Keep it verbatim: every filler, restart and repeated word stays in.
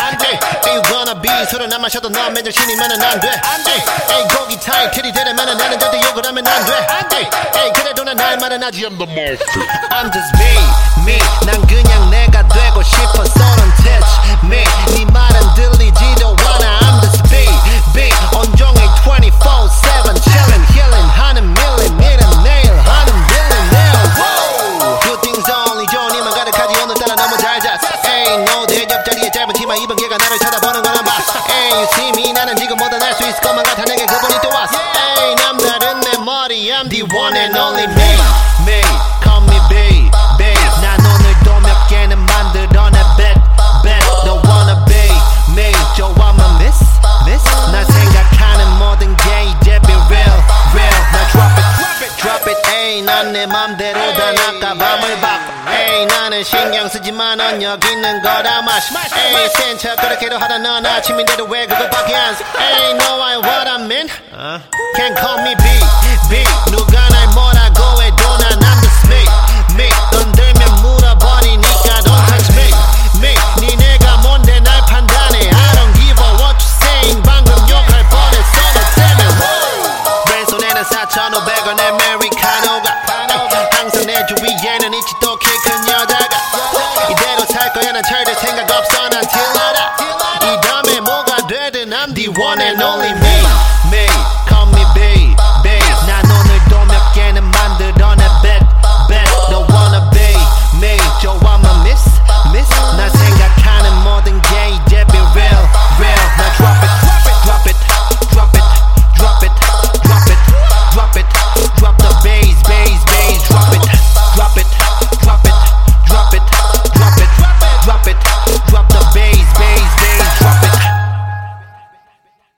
안돼 You gonna be 술을 안 마셔도 넌 맨정신이면은 안돼 에이 고기 타이 들이대려면은 나는 절대 욕을 하면 안돼 에이 그래도 난 할 말은 하지 I'm the master I'm just me me 난 그냥 내가 되고 싶어 So don't touch me 네 말은 들리지도 않아 I'm just be be 온종일 twenty-four seven chillin' healing 하는 밀리미터 내일 하는 빌리네일 Good things only 좋으니만 가득하지 오늘따라 너무 잘 잤어 에이 no 대접 자리에 짧은 치마 입은 걔가 나를 쳐다보는 건 안 봐 에이 you see me 나는 지금 뭐든 할 수 있을 것만 같아 내게 그분이 또 왔어 에이 남다른 내 머리 I'm the one and only me me call me B B 난 오늘도 몇 개는 만들어내 bet bet don't wanna be me 좋아만 miss miss 난 생각하는 모든 게 이제 be real real 나 drop it drop it drop it 에이 난 내 맘대로 다 나가 밤을 바꿔 에이 나는 신경 쓰지만 넌 여기 있는 거다 마시 에이 센 척 그렇게도 하다 넌 아침인데도 왜 그것밖에 안 써 에이 know I what I mean uh. Can't call me B B 누가 날 뭐라